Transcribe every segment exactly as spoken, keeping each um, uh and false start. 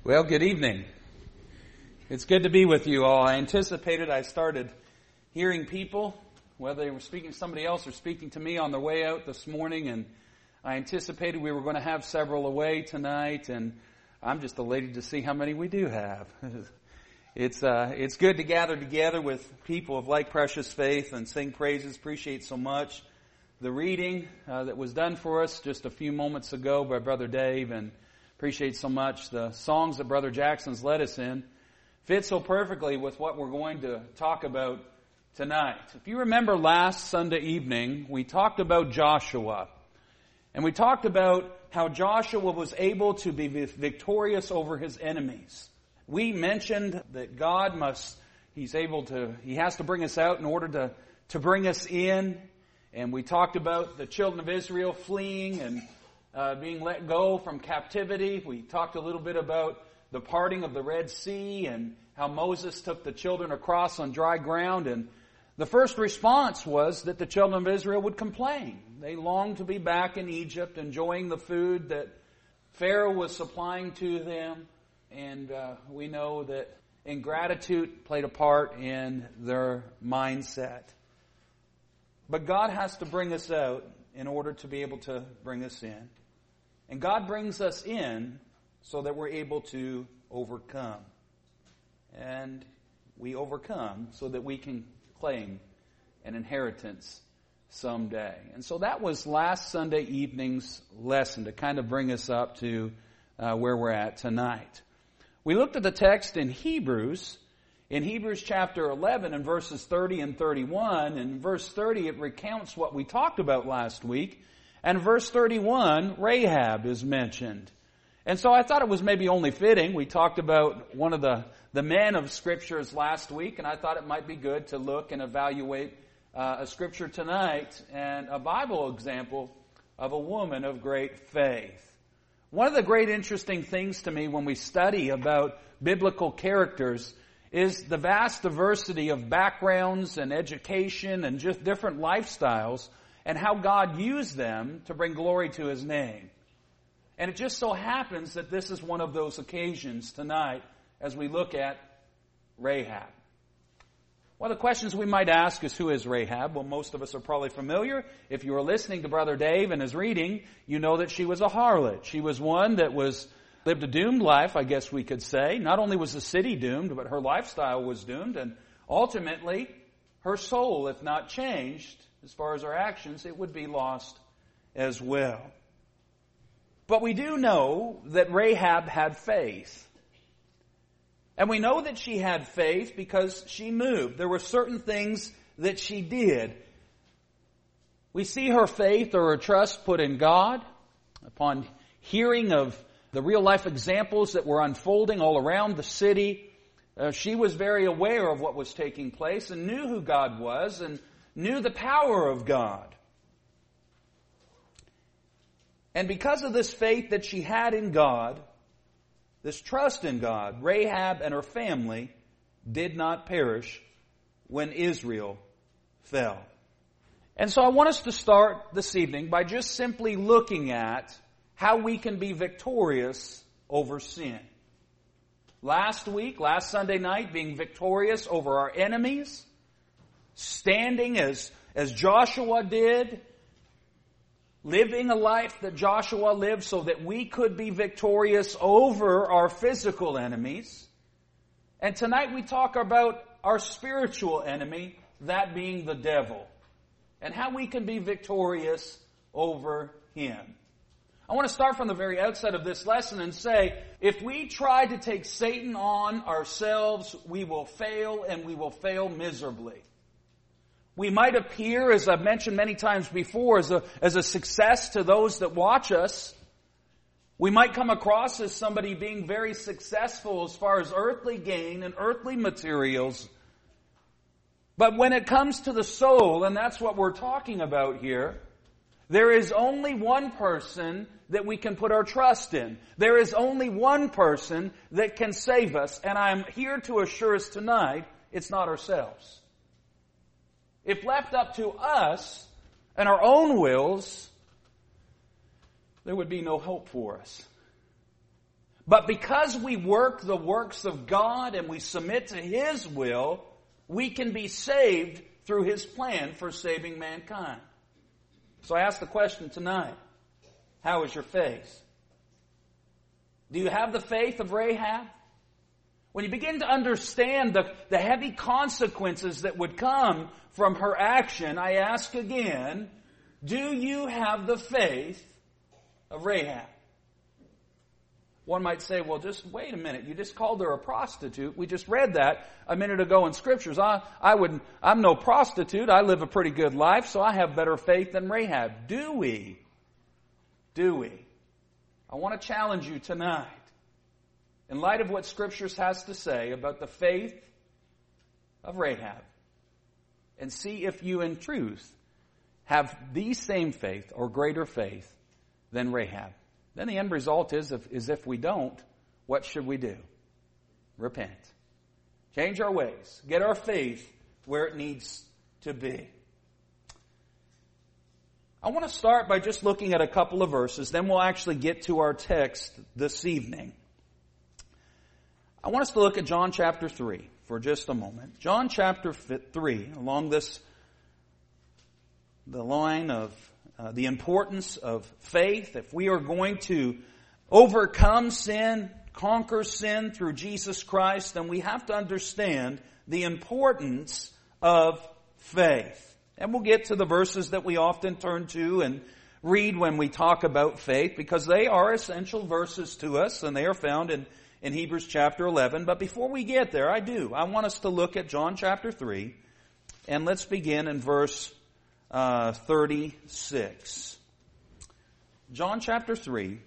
Well, good evening. It's good to be with you all. I anticipated, I started hearing people, whether they were speaking to somebody else or speaking to me on their way out this morning, and I anticipated we were going to have several away tonight, and I'm just elated to see how many we do have. It's uh, it's good to gather together with people of like precious faith and sing praises. Appreciate so much the reading uh, that was done for us just a few moments ago by Brother Dave, and appreciate so much the songs that Brother Jackson's led us in. Fit so perfectly with what we're going to talk about tonight. If you remember last Sunday evening, we talked about Joshua. And we talked about how Joshua was able to be victorious over his enemies. We mentioned that God must, He's able to, He has to bring us out in order to, to bring us in. And we talked about the children of Israel fleeing and Uh, being let go from captivity. We talked a little bit about the parting of the Red Sea and how Moses took the children across on dry ground. And the first response was that the children of Israel would complain. They longed to be back in Egypt, enjoying the food that Pharaoh was supplying to them. And uh, we know that ingratitude played a part in their mindset. But God has to bring us out in order to be able to bring us in. And God brings us in so that we're able to overcome. And we overcome so that we can claim an inheritance someday. And so that was last Sunday evening's lesson to kind of bring us up to uh, where we're at tonight. We looked at the text in Hebrews, in Hebrews chapter eleven and verses thirty and thirty-one. And in verse thirty it recounts what we talked about last week. And verse thirty-one, Rahab is mentioned. And so I thought it was maybe only fitting. We talked about one of the, the men of scriptures last week, and I thought it might be good to look and evaluate uh, a scripture tonight and a Bible example of a woman of great faith. One of the great interesting things to me when we study about biblical characters is the vast diversity of backgrounds and education and just different lifestyles, and how God used them to bring glory to His name. And it just so happens that this is one of those occasions tonight as we look at Rahab. One of the questions we might ask is, who is Rahab? Well, most of us are probably familiar. If you were listening to Brother Dave and his reading, you know that she was a harlot. She was one that was lived a doomed life, I guess we could say. Not only was the city doomed, but her lifestyle was doomed. And ultimately, her soul, if not changed, as far as our actions, it would be lost as well. But we do know that Rahab had faith. And we know that she had faith because she moved. There were certain things that she did. We see her faith or her trust put in God. Upon hearing of the real life examples that were unfolding all around the city, uh, she was very aware of what was taking place and knew who God was and knew the power of God. And because of this faith that she had in God, this trust in God, Rahab and her family did not perish when Israel fell. And so I want us to start this evening by just simply looking at how we can be victorious over sin. Last week, last Sunday night, being victorious over our enemies, standing as, as Joshua did, living a life that Joshua lived so that we could be victorious over our physical enemies. And tonight we talk about our spiritual enemy, that being the devil, and how we can be victorious over him. I want to start from the very outset of this lesson and say, if we try to take Satan on ourselves, we will fail, and we will fail miserably. We might appear, as I've mentioned many times before, as a, as a success to those that watch us. We might come across as somebody being very successful as far as earthly gain and earthly materials. But when it comes to the soul, and that's what we're talking about here, there is only one person that we can put our trust in. There is only one person that can save us, and I'm here to assure us tonight, it's not ourselves. If left up to us and our own wills, there would be no hope for us. But because we work the works of God and we submit to His will, we can be saved through His plan for saving mankind. So I ask the question tonight, how is your faith? Do you have the faith of Rahab? When you begin to understand the, the heavy consequences that would come from her action, I ask again, do you have the faith of Rahab? One might say, well, just wait a minute. You just called her a prostitute. We just read that a minute ago in Scriptures. I, I would, I'm no prostitute. I live a pretty good life, so I have better faith than Rahab. Do we? Do we? I want to challenge you tonight, in light of what Scriptures has to say about the faith of Rahab, and see if you in truth have the same faith or greater faith than Rahab. Then the end result is if, is if we don't, what should we do? Repent. Change our ways. Get our faith where it needs to be. I want to start by just looking at a couple of verses, then we'll actually get to our text this evening. I want us to look at John chapter three for just a moment. John chapter three, along this, the line of uh, the importance of faith. If we are going to overcome sin, conquer sin through Jesus Christ, then we have to understand the importance of faith. And we'll get to the verses that we often turn to and read when we talk about faith, because they are essential verses to us, and they are found in, in Hebrews chapter eleven. But before we get there, I do. I want us to look at John chapter three, and let's begin in verse uh, thirty-six. John chapter three,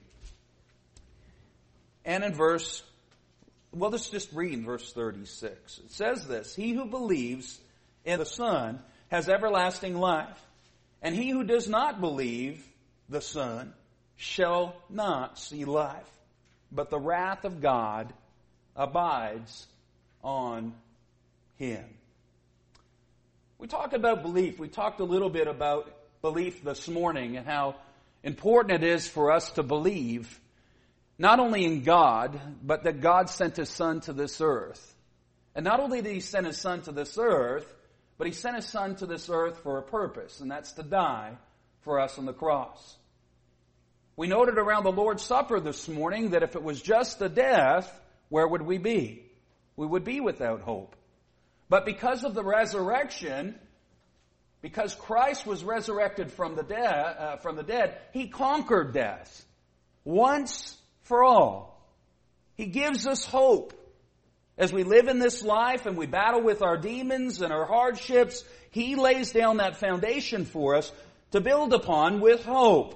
and in verse, well, let's just read verse thirty-six. It says this: He who believes in the Son has everlasting life, and he who does not believe the Son shall not see life, but the wrath of God abides on him. We talked about belief. We talked a little bit about belief this morning and how important it is for us to believe not only in God, but that God sent His Son to this earth. And not only did He send His Son to this earth, but He sent His Son to this earth for a purpose, and that's to die for us on the cross. We noted around the Lord's Supper this morning that if it was just a death, where would we be? We would be without hope. But because of the resurrection, because Christ was resurrected from the, de- uh, from the dead, He conquered death once for all. He gives us hope. As we live in this life and we battle with our demons and our hardships, He lays down that foundation for us to build upon with hope.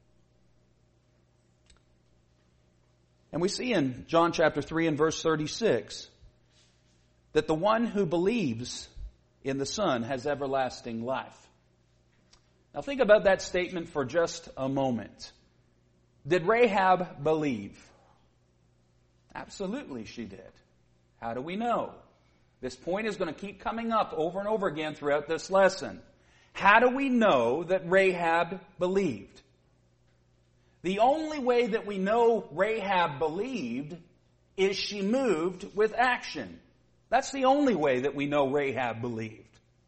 And we see in John chapter three and verse thirty-six that the one who believes in the Son has everlasting life. Now think about that statement for just a moment. Did Rahab believe? Absolutely she did. How do we know? This point is going to keep coming up over and over again throughout this lesson. How do we know that Rahab believed? The only way that we know Rahab believed is she moved with action. That's the only way that we know Rahab believed.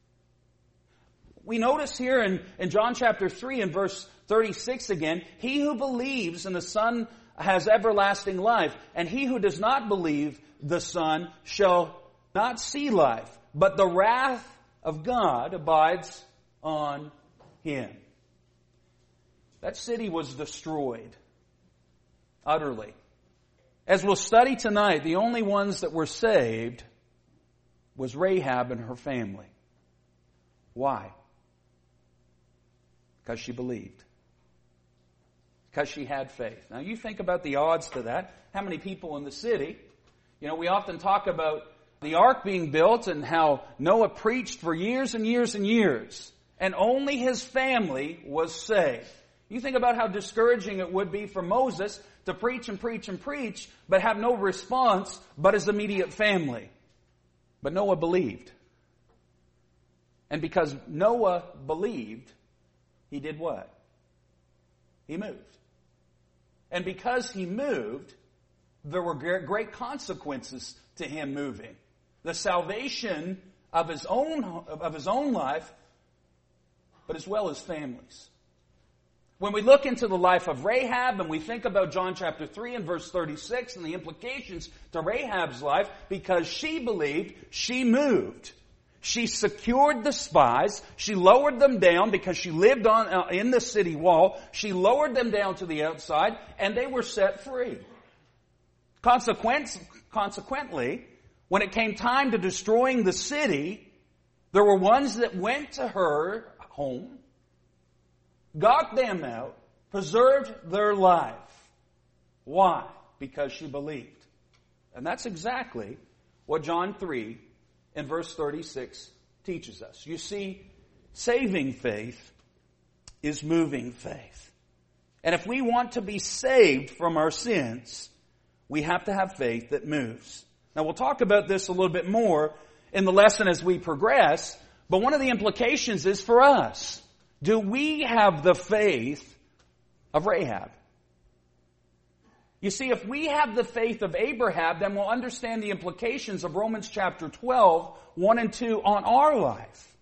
We notice here in, in John chapter three and verse thirty-six again, he who believes in the Son has everlasting life, and he who does not believe the Son shall not see life, but the wrath of God abides on him. That city was destroyed utterly. As we'll study tonight, the only ones that were saved was Rahab and her family. Why? Because she believed. Because she had faith. Now you think about the odds to that. How many people in the city? You know, we often talk about the ark being built and how Noah preached for years and years and years, and only his family was saved. You think about how discouraging it would be for Moses to preach and preach and preach, but have no response but his immediate family. But Noah believed. And because Noah believed, he did what? He moved. And because he moved, there were great consequences to him moving. The salvation of his own, of his own life, but as well as families. When we look into the life of Rahab and we think about John chapter three and verse thirty-six and the implications to Rahab's life, because she believed, she moved. She secured the spies. She lowered them down because she lived on uh, in the city wall. She lowered them down to the outside and they were set free. Consequence, consequently, when it came time to destroying the city, there were ones that went to her home, got them out, preserved their life. Why? Because she believed. And that's exactly what John three and verse thirty-six teaches us. You see, saving faith is moving faith. And if we want to be saved from our sins, we have to have faith that moves. Now we'll talk about this a little bit more in the lesson as we progress, but one of the implications is for us. Do we have the faith of Rahab? You see, if we have the faith of Abraham, then we'll understand the implications of Romans chapter twelve, one and two on our life.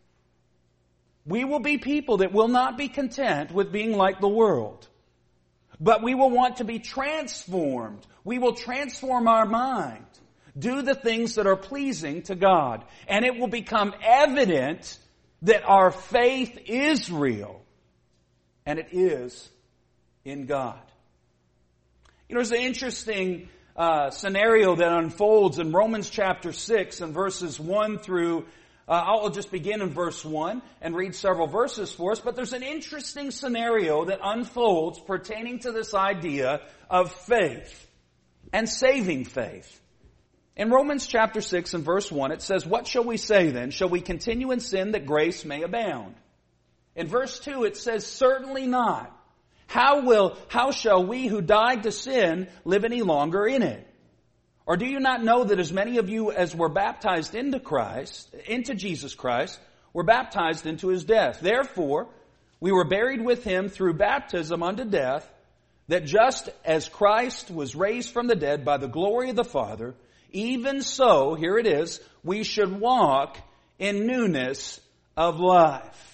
We will be people that will not be content with being like the world, but we will want to be transformed. We will transform our mind, do the things that are pleasing to God, and it will become evident that our faith is real, and it is in God. You know, there's an interesting uh, scenario that unfolds in Romans chapter six and verses one through, uh, I'll just begin in verse one and read several verses for us, but there's an interesting scenario that unfolds pertaining to this idea of faith and saving faith. In Romans chapter six and verse one, it says, "What shall we say then? Shall we continue in sin that grace may abound?" In verse two, it says, "Certainly not. How will, how shall we who died to sin live any longer in it? Or do you not know that as many of you as were baptized into Christ, into Jesus Christ, were baptized into his death? Therefore, we were buried with him through baptism unto death, that just as Christ was raised from the dead by the glory of the Father, even so," here it is, "we should walk in newness of life."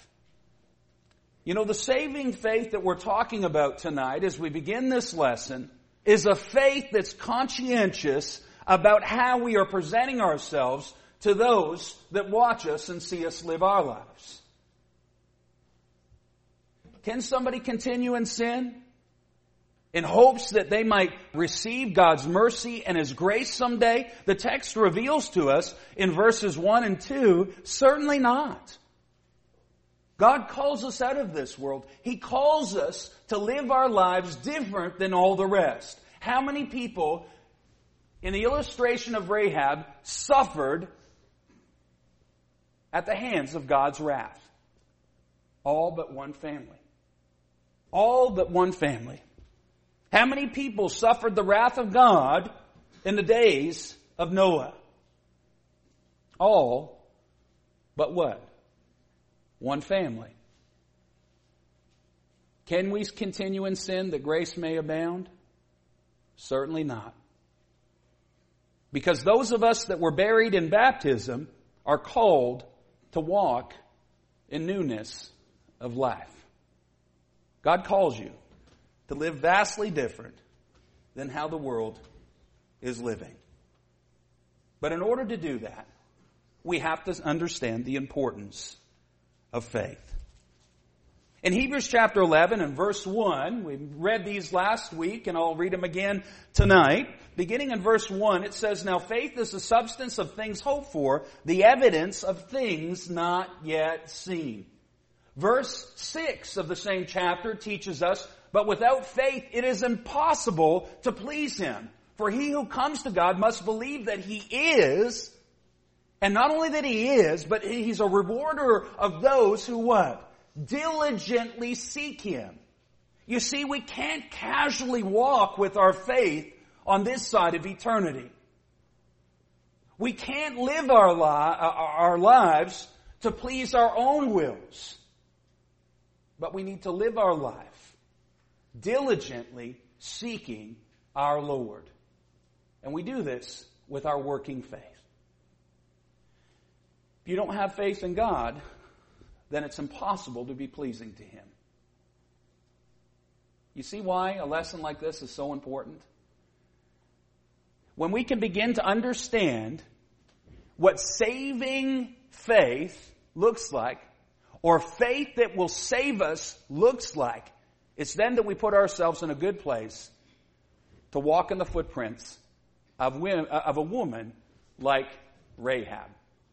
You know, the saving faith that we're talking about tonight as we begin this lesson is a faith that's conscientious about how we are presenting ourselves to those that watch us and see us live our lives. Can somebody continue in sin in hopes that they might receive God's mercy and his grace someday? The text reveals to us in verses one and two, certainly not. God calls us out of this world. He calls us to live our lives different than all the rest. How many people, in the illustration of Rahab, suffered at the hands of God's wrath? All but one family. All but one family. How many people suffered the wrath of God in the days of Noah? All but what? One family. Can we continue in sin that grace may abound? Certainly not. Because those of us that were buried in baptism are called to walk in newness of life. God calls you to live vastly different than how the world is living. But in order to do that, we have to understand the importance of faith. In Hebrews chapter eleven and verse one, we read these last week and I'll read them again tonight. Beginning in verse one, it says, "Now faith is the substance of things hoped for, the evidence of things not yet seen." Verse six of the same chapter teaches us, "But without faith it is impossible to please him. For he who comes to God must believe that he is, and not only that he is, but he's a rewarder of those who what? Diligently seek him." You see, we can't casually walk with our faith on this side of eternity. We can't live our, li- our lives to please our own wills. But we need to live our life diligently seeking our Lord. And we do this with our working faith. If you don't have faith in God, then it's impossible to be pleasing to Him. You see why a lesson like this is so important? When we can begin to understand what saving faith looks like, or faith that will save us looks like, it's then that we put ourselves in a good place to walk in the footprints of, women, of a woman like Rahab.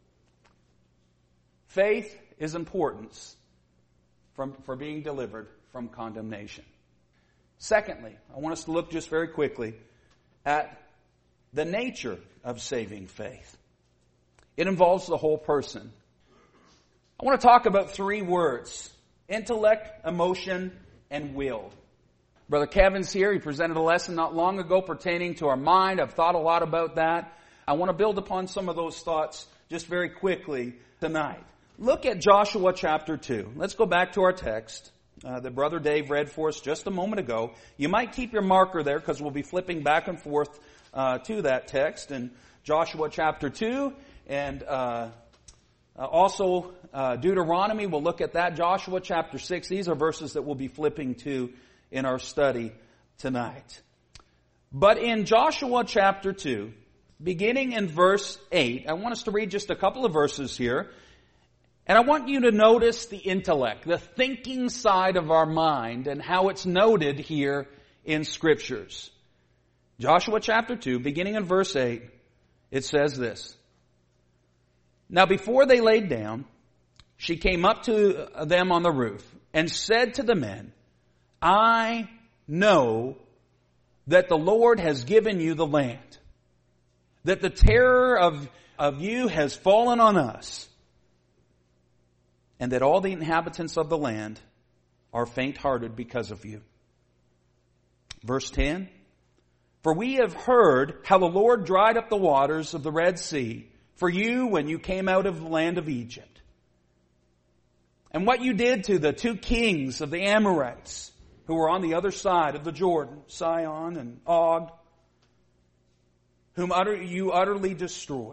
Faith is important from, for being delivered from condemnation. Secondly, I want us to look just very quickly at the nature of saving faith. It involves the whole person. I want to talk about three words: intellect, emotion, and will. Brother Kevin's here. He presented a lesson not long ago pertaining to our mind. I've thought a lot about that. I want to build upon some of those thoughts just very quickly tonight. Look at Joshua chapter two. Let's go back to our text uh, that Brother Dave read for us just a moment ago. You might keep your marker there because we'll be flipping back and forth uh, to that text in Joshua chapter two. And uh, uh, also uh, Deuteronomy, we'll look at that. Joshua chapter six. These are verses that we'll be flipping to in our study tonight. But in Joshua chapter two, beginning in verse eight, I want us to read just a couple of verses here. And I want you to notice the intellect, the thinking side of our mind, and how it's noted here in Scriptures. Joshua chapter two, beginning in verse eight, it says this: Now before they laid down, she came up to them on the roof and said to the men, I know that the Lord has given you the land, that the terror of, of you has fallen on us, and that all the inhabitants of the land are faint-hearted because of you. Verse ten, For we have heard how the Lord dried up the waters of the Red Sea for you when you came out of the land of Egypt, and what you did to the two kings of the Amorites who were on the other side of the Jordan, Sihon and Og, whom utter, you utterly destroyed.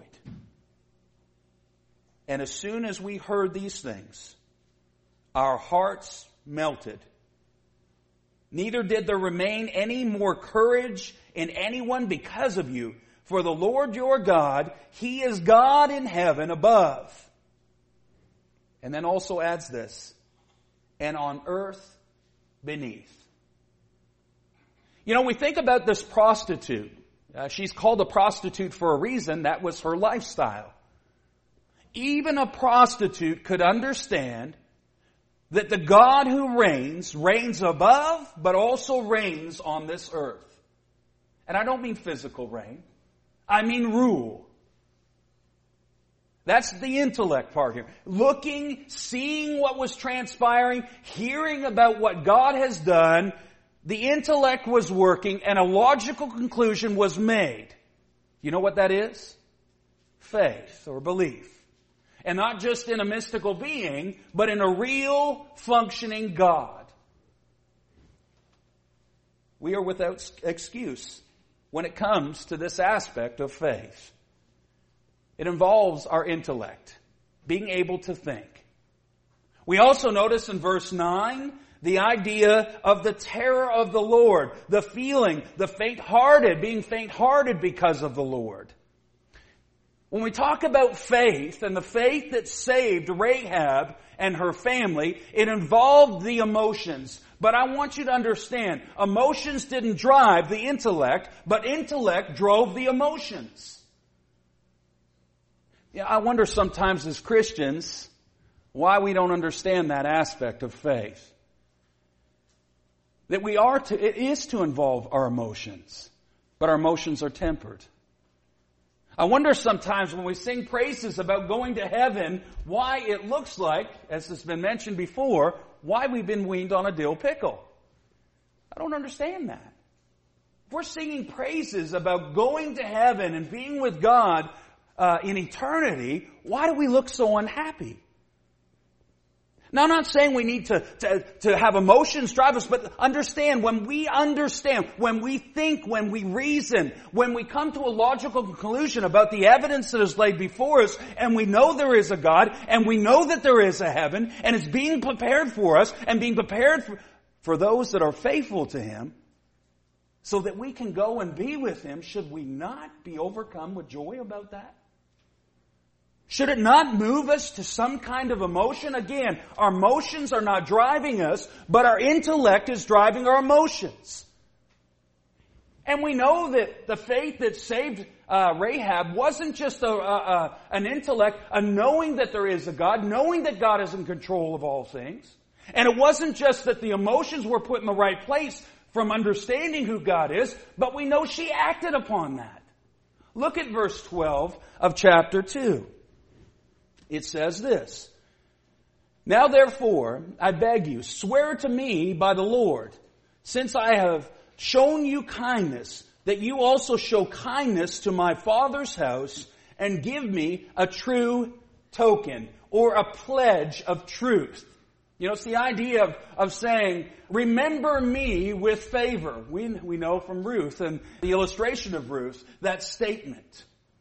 And as soon as we heard these things, our hearts melted. Neither did there remain any more courage in anyone because of you. For the Lord your God, He is God in heaven above. And then also adds this, and on earth beneath. You know, we think about this prostitute. Uh, she's called a prostitute for a reason. That was her lifestyle. Even a prostitute could understand that the God who reigns, reigns above, but also reigns on this earth. And I don't mean physical reign. I mean rule. That's the intellect part here. Looking, seeing what was transpiring, hearing about what God has done, the intellect was working and a logical conclusion was made. You know what that is? Faith or belief. And not just in a mystical being, but in a real functioning God. We are without excuse when it comes to this aspect of faith. It involves our intellect, being able to think. We also notice in verse nine the idea of the terror of the Lord, the feeling, the faint-hearted, being faint-hearted because of the Lord. When we talk about faith and the faith that saved Rahab and her family, it involved the emotions. But I want you to understand, emotions didn't drive the intellect, but intellect drove the emotions. Yeah, I wonder sometimes as Christians why we don't understand that aspect of faith. That we are to, it is to involve our emotions, but our emotions are tempered. I wonder sometimes when we sing praises about going to heaven, why it looks like, as has been mentioned before, why we've been weaned on a dill pickle. I don't understand that. If we're singing praises about going to heaven and being with God uh, in eternity, why do we look so unhappy? Now, I'm not saying we need to, to, to have emotions drive us, but understand, when we understand, when we think, when we reason, when we come to a logical conclusion about the evidence that is laid before us, and we know there is a God, and we know that there is a heaven, and it's being prepared for us, and being prepared for, for those that are faithful to Him, so that we can go and be with Him, should we not be overcome with joy about that? Should it not move us to some kind of emotion? Again, our emotions are not driving us, but our intellect is driving our emotions. And we know that the faith that saved uh, Rahab wasn't just a, a, a, an intellect, a knowing that there is a God, knowing that God is in control of all things. And it wasn't just that the emotions were put in the right place from understanding who God is, but we know she acted upon that. Look at verse twelve of chapter two. It says this, "Now therefore, I beg you, swear to me by the Lord, since I have shown you kindness, that you also show kindness to my father's house, and give me a true token," or a pledge of truth. You know, it's the idea of, of saying, remember me with favor. We, we know from Ruth and the illustration of Ruth, that statement.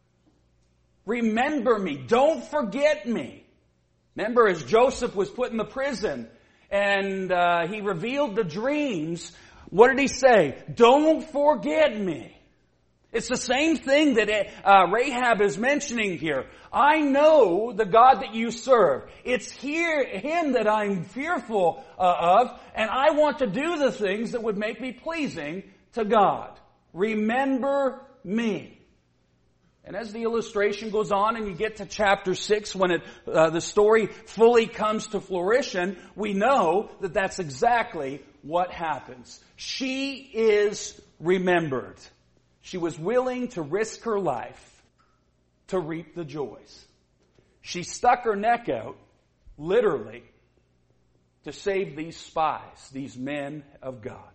Remember me. Don't forget me. Remember, as Joseph was put in the prison and uh, he revealed the dreams, what did he say? Don't forget me. It's the same thing that uh, Rahab is mentioning here. I know the God that you serve. It's here, Him that I'm fearful uh, of, and I want to do the things that would make me pleasing to God. Remember me. And as the illustration goes on and you get to chapter six, when it, uh, the story fully comes to fruition, we know that that's exactly what happens. She is remembered. She was willing to risk her life to reap the joys. She stuck her neck out, literally, to save these spies, these men of God.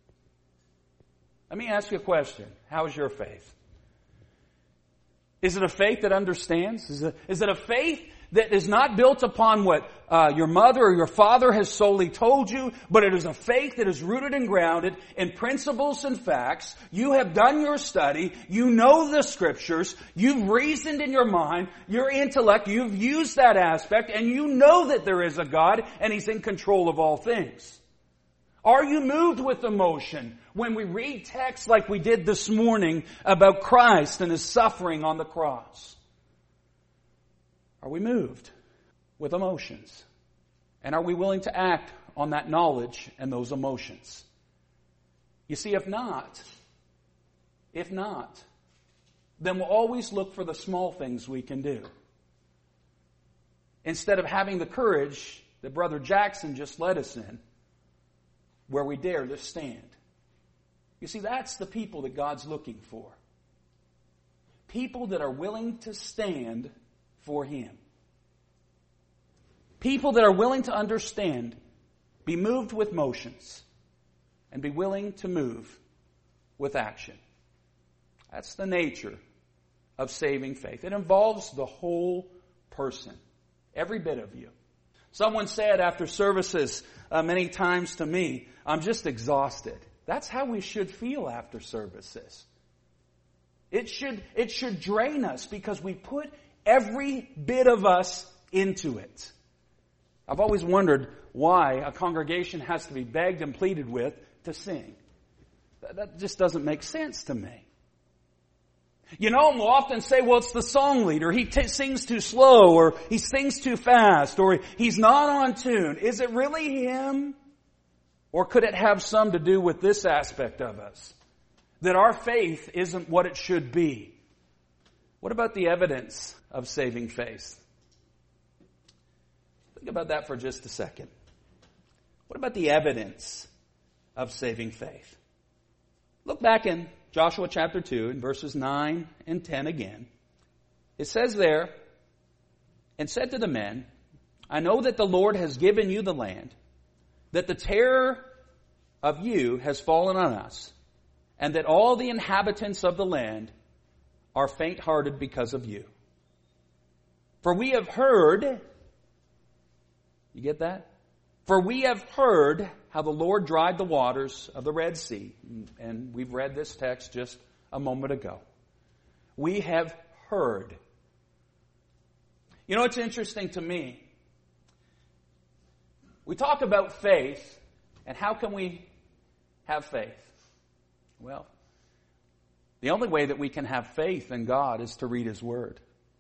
Let me ask you a question. How is your faith? Is it a faith that understands? Is it, is it a faith that is not built upon what uh, your mother or your father has solely told you, but it is a faith that is rooted and grounded in principles and facts? You have done your study. You know the Scriptures. You've reasoned in your mind, your intellect. You've used that aspect, and you know that there is a God, and He's in control of all things. Are you moved with emotion when we read texts like we did this morning about Christ and His suffering on the cross? Are we moved with emotions? And are we willing to act on that knowledge and those emotions? You see, if not, if not, then we'll always look for the small things we can do, instead of having the courage that Brother Jackson just led us in, where we dare to stand. You see, that's the people that God's looking for. People that are willing to stand for Him. People that are willing to understand, be moved with motions, and be willing to move with action. That's the nature of saving faith. It involves the whole person, every bit of you. Someone said after services uh, many times to me, I'm just exhausted. That's how we should feel after services. It should, it should drain us because we put every bit of us into it. I've always wondered why a congregation has to be begged and pleaded with to sing. That, that just doesn't make sense to me. You know, we'll often say, well, it's the song leader. He t- sings too slow, or he sings too fast, or he's not on tune. Is it really him? Or could it have some to do with this aspect of us? That our faith isn't what it should be. What about the evidence of saving faith? Think about that for just a second. What about the evidence of saving faith? Look back in Joshua chapter two, in verses nine and ten again. It says there, and said to the men, I know that the Lord has given you the land, that the terror of you has fallen on us, and that all the inhabitants of the land are faint-hearted because of you. For we have heard, you get that? For we have heard how the Lord dried the waters of the Red Sea. And we've read this text just a moment ago. We have heard. You know, it's interesting to me. We talk about faith, and how can we have faith? Well, the only way that we can have faith in God is to read His Word.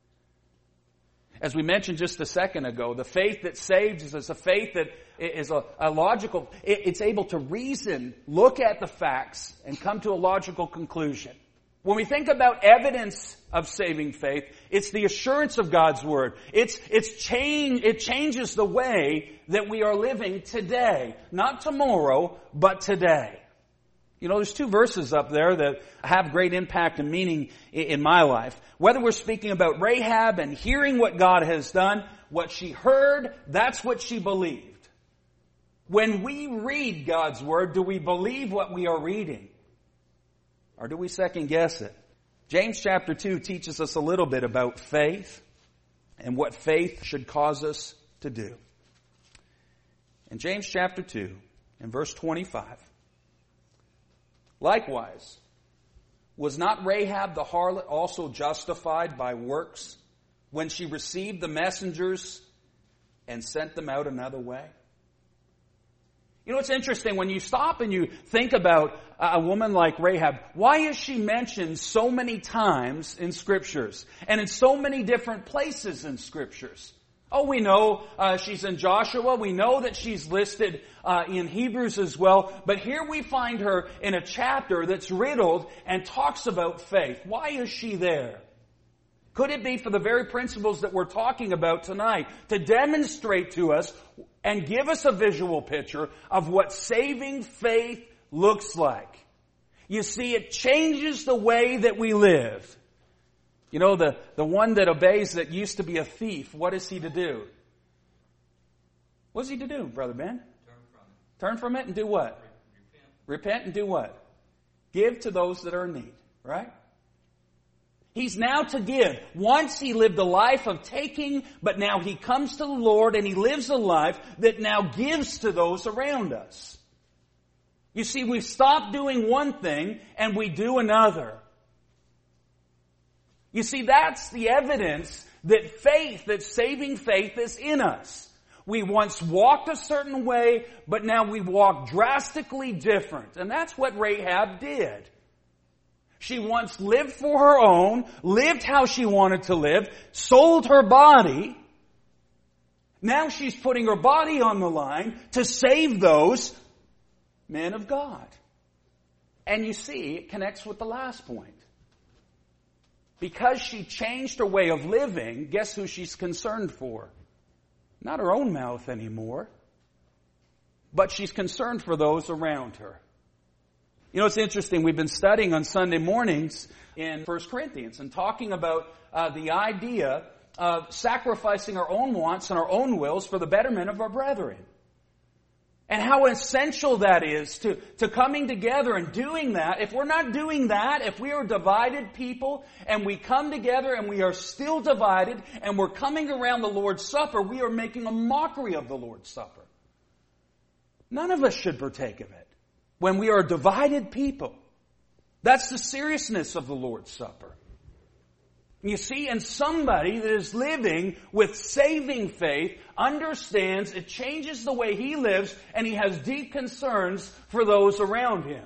As we mentioned just a second ago, the faith that saves is a faith that is a, a logical, it's able to reason, look at the facts, and come to a logical conclusion. When we think about evidence of saving faith, it's the assurance of God's Word. It's, it's change, it changes the way that we are living today. Not tomorrow, but today. You know, there's two verses up there that have great impact and meaning in my life. Whether we're speaking about Rahab and hearing what God has done, what she heard, that's what she believed. When we read God's Word, do we believe what we are reading? Or do we second guess it? James chapter two teaches us a little bit about faith and what faith should cause us to do. In James chapter two, in verse twenty-five, likewise, was not Rahab the harlot also justified by works when she received the messengers and sent them out another way? You know, it's interesting when you stop and you think about a woman like Rahab. Why is she mentioned so many times in Scriptures and in so many different places in Scriptures? Oh, we know uh, she's in Joshua. We know that she's listed uh, in Hebrews as well. But here we find her in a chapter that's riddled and talks about faith. Why is she there? Could it be for the very principles that we're talking about tonight, to demonstrate to us and give us a visual picture of what saving faith looks like? You see, it changes the way that we live. You know, the, the one that obeys that used to be a thief, what is he to do? What is he to do, Brother Ben? Turn from it. Turn from it and do what? Repent. Repent and do what? Give to those that are in need, right? He's now to give. Once he lived a life of taking, but now he comes to the Lord and he lives a life that now gives to those around us. You see, we've stopped doing one thing and we do another. You see, that's the evidence that faith, that saving faith is in us. We once walked a certain way, but now we walk drastically different. And that's what Rahab did. She once lived for her own, lived how she wanted to live, sold her body. Now she's putting her body on the line to save those men of God. And you see, it connects with the last point. Because she changed her way of living, guess who she's concerned for? Not her own mouth anymore, but she's concerned for those around her. You know, it's interesting. We've been studying on Sunday mornings in First Corinthians and talking about uh, the idea of sacrificing our own wants and our own wills for the betterment of our brethren. And how essential that is to, to coming together and doing that. If we're not doing that, if we are divided people and we come together and we are still divided and we're coming around the Lord's Supper, we are making a mockery of the Lord's Supper. None of us should partake of it. When we are a divided people. That's the seriousness of the Lord's Supper. You see, and somebody that is living with saving faith understands it changes the way he lives and he has deep concerns for those around him.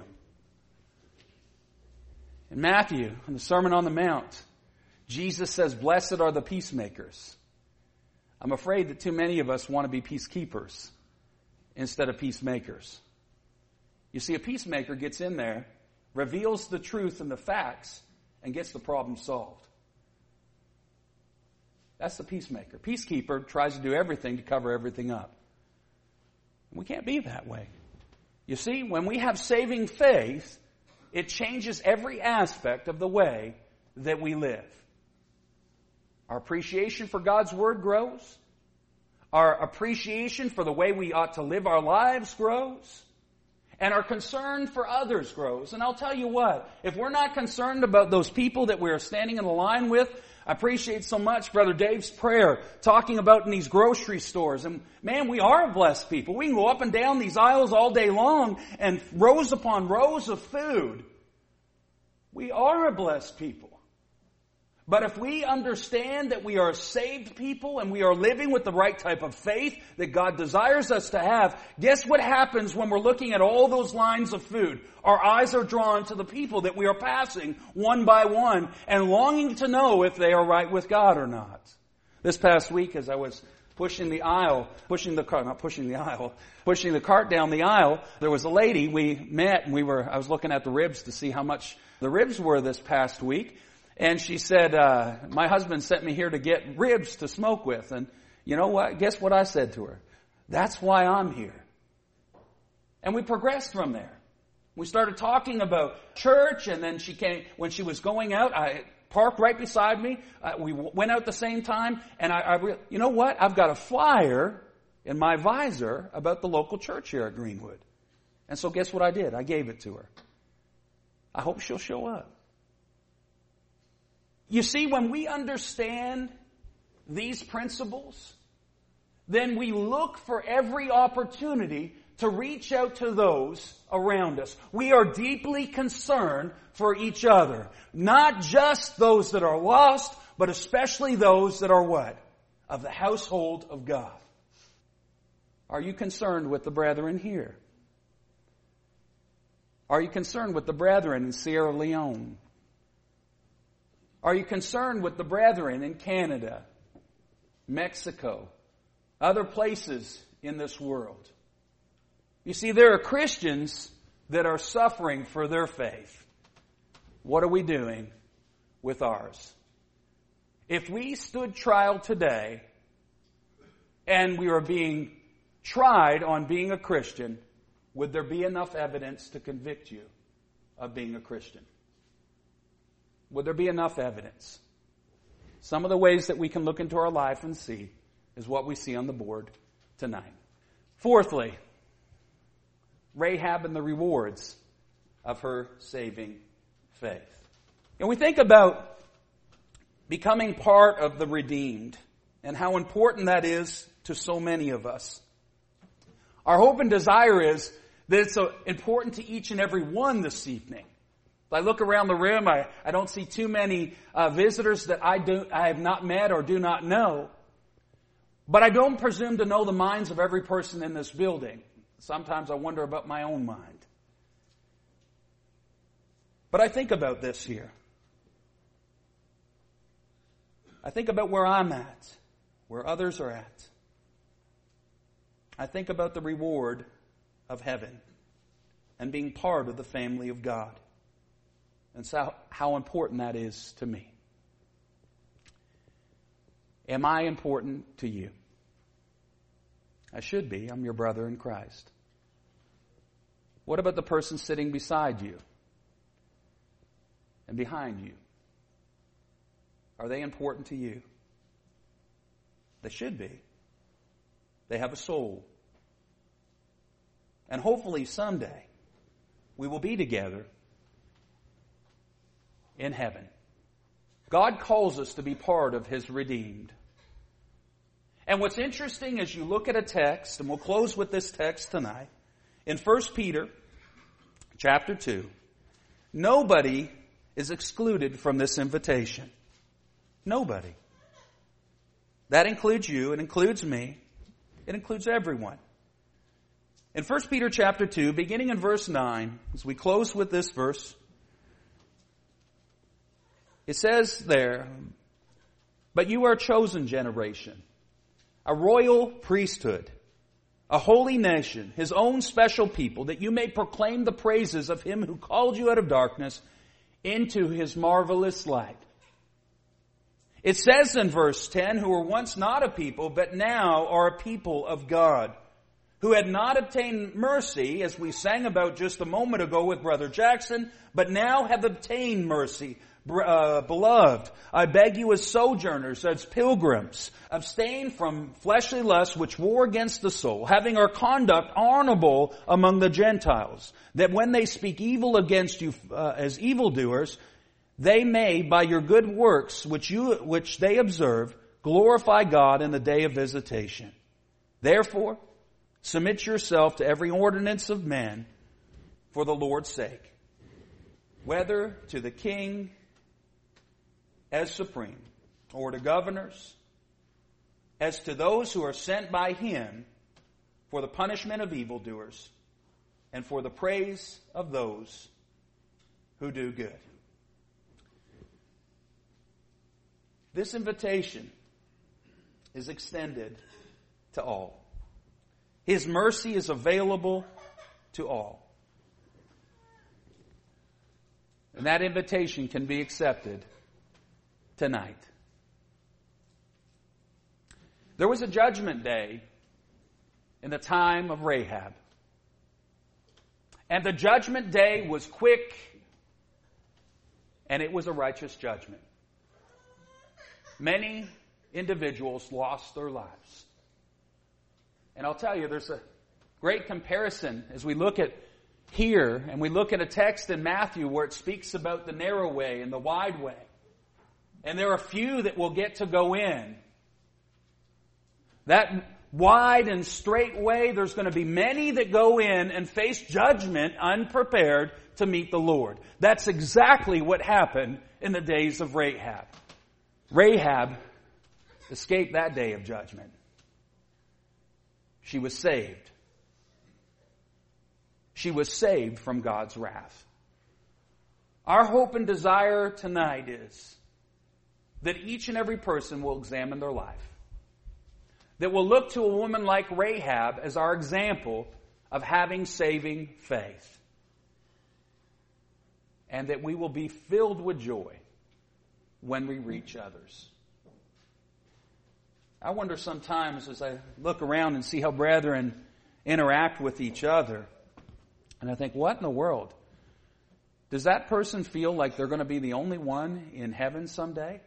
In Matthew, in the Sermon on the Mount, Jesus says, "Blessed are the peacemakers." I'm afraid that too many of us want to be peacekeepers instead of peacemakers. You see, a peacemaker gets in there, reveals the truth and the facts, and gets the problem solved. That's the peacemaker. Peacekeeper tries to do everything to cover everything up. We can't be that way. You see, when we have saving faith, it changes every aspect of the way that we live. Our appreciation for God's Word grows. Our appreciation for the way we ought to live our lives grows. And our concern for others grows. And I'll tell you what, if we're not concerned about those people that we're standing in the line with, I appreciate so much Brother Dave's prayer, talking about in these grocery stores. And man, we are blessed people. We can go up and down these aisles all day long and rows upon rows of food. We are a blessed people. But if we understand that we are saved people and we are living with the right type of faith that God desires us to have, guess what happens when we're looking at all those lines of food? Our eyes are drawn to the people that we are passing one by one and longing to know if they are right with God or not. This past week as I was pushing the aisle, pushing the cart, not pushing the aisle, pushing the cart down the aisle, there was a lady we met and we were, I was looking at the ribs to see how much the ribs were this past week. And she said, uh, my husband sent me here to get ribs to smoke with. And you know what? Guess what I said to her? That's why I'm here. And we progressed from there. We started talking about church, and then she came, when she was going out, I parked right beside me. Uh, we went out at the same time, and I, I re- you know what? I've got a flyer in my visor about the local church here at Greenwood. And so guess what I did? I gave it to her. I hope she'll show up. You see, when we understand these principles, then we look for every opportunity to reach out to those around us. We are deeply concerned for each other. Not just those that are lost, but especially those that are what? Of the household of God. Are you concerned with the brethren here? Are you concerned with the brethren in Sierra Leone? Are you concerned with the brethren in Canada, Mexico, other places in this world? You see, there are Christians that are suffering for their faith. What are we doing with ours? If we stood trial today and we were being tried on being a Christian, would there be enough evidence to convict you of being a Christian? Would there be enough evidence? Some of the ways that we can look into our life and see is what we see on the board tonight. Fourthly, Rahab and the rewards of her saving faith. And we think about becoming part of the redeemed and how important that is to so many of us. Our hope and desire is that it's so important to each and every one this evening. If I look around the room, I, I don't see too many uh, visitors that I do I have not met or do not know. But I don't presume to know the minds of every person in this building. Sometimes I wonder about my own mind. But I think about this here. I think about where I'm at, where others are at. I think about the reward of heaven and being part of the family of God. And so how important that is to me. Am I important to you? I should be. I'm your brother in Christ. What about the person sitting beside you and behind you? Are they important to you? They should be. They have a soul. And hopefully someday we will be together in heaven. God calls us to be part of His redeemed. And what's interesting as you look at a text, and we'll close with this text tonight, in First Peter chapter two, nobody is excluded from this invitation. Nobody. That includes you, it includes me, it includes everyone. In First Peter chapter two, beginning in verse nine, as we close with this verse, it says there, but you are a chosen generation, a royal priesthood, a holy nation, His own special people, that you may proclaim the praises of Him who called you out of darkness into His marvelous light. It says in verse ten, who were once not a people, but now are a people of God, who had not obtained mercy, as we sang about just a moment ago with Brother Jackson, but now have obtained mercy Uh, beloved, I beg you as sojourners, as pilgrims, abstain from fleshly lusts which war against the soul, having our conduct honorable among the Gentiles, that when they speak evil against you uh, as evildoers, they may, by your good works which you which they observe, glorify God in the day of visitation. Therefore, submit yourself to every ordinance of men for the Lord's sake, whether to the king as supreme, or to governors, as to those who are sent by him for the punishment of evildoers, and for the praise of those who do good. This invitation is extended to all. His mercy is available to all. And that invitation can be accepted tonight. There was a judgment day in the time of Rahab. And the judgment day was quick, and it was a righteous judgment. Many individuals lost their lives. And I'll tell you, there's a great comparison as we look at here, and we look at a text in Matthew where it speaks about the narrow way and the wide way. And there are few that will get to go in. That wide and straight way, there's going to be many that go in and face judgment unprepared to meet the Lord. That's exactly what happened in the days of Rahab. Rahab escaped that day of judgment. She was saved. She was saved from God's wrath. Our hope and desire tonight is that each and every person will examine their life. That will look to a woman like Rahab as our example of having saving faith. And that we will be filled with joy when we reach others. I wonder sometimes as I look around and see how brethren interact with each other, and I think, what in the world? Does that person feel like they're going to be the only one in heaven someday?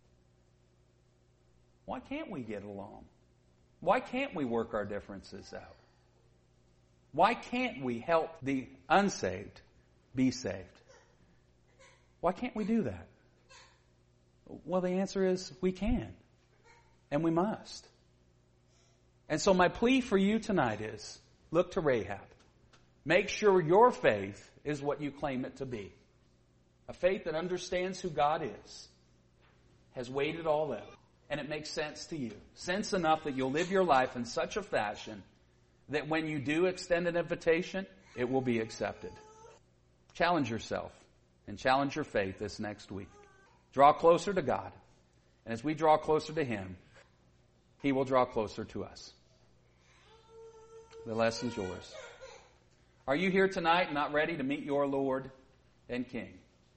Why can't we get along? Why can't we work our differences out? Why can't we help the unsaved be saved? Why can't we do that? Well, the answer is we can. And we must. And so my plea for you tonight is, look to Rahab. Make sure your faith is what you claim it to be. A faith that understands who God is, has weighed it all out, and it makes sense to you. Sense enough that you'll live your life in such a fashion that when you do extend an invitation, it will be accepted. Challenge yourself and challenge your faith this next week. Draw closer to God. And as we draw closer to Him, He will draw closer to us. The lesson's yours. Are you here tonight not ready to meet your Lord and King?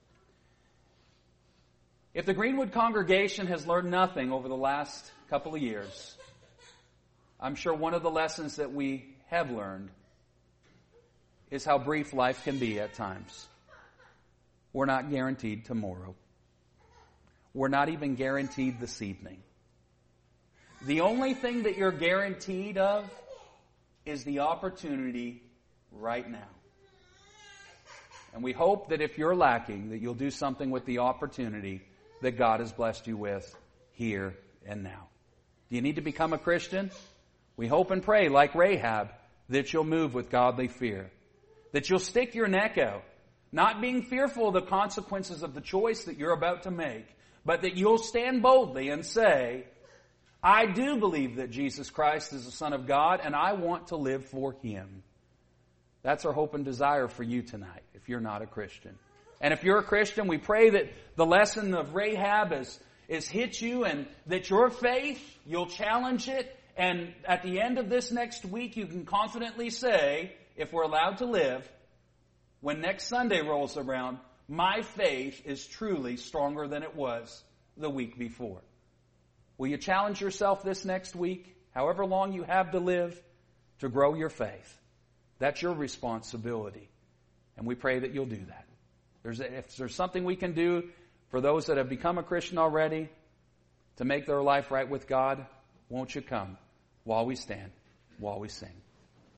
If the Greenwood congregation has learned nothing over the last couple of years, I'm sure one of the lessons that we have learned is how brief life can be at times. We're not guaranteed tomorrow. We're not even guaranteed this evening. The only thing that you're guaranteed of is the opportunity right now. And we hope that if you're lacking, that you'll do something with the opportunity that God has blessed you with here and now. Do you need to become a Christian? We hope and pray, like Rahab, that you'll move with godly fear. That you'll stick your neck out, not being fearful of the consequences of the choice that you're about to make, but that you'll stand boldly and say, I do believe that Jesus Christ is the Son of God, and I want to live for Him. That's our hope and desire for you tonight, if you're not a Christian. And if you're a Christian, we pray that the lesson of Rahab has, has hit you, and that your faith, you'll challenge it, and at the end of this next week, you can confidently say, if we're allowed to live, when next Sunday rolls around, my faith is truly stronger than it was the week before. Will you challenge yourself this next week, however long you have to live, to grow your faith? That's your responsibility. And we pray that you'll do that. There's a, if there's something we can do For those that have become a Christian already, to make their life right with God, won't you come while we stand, while we sing?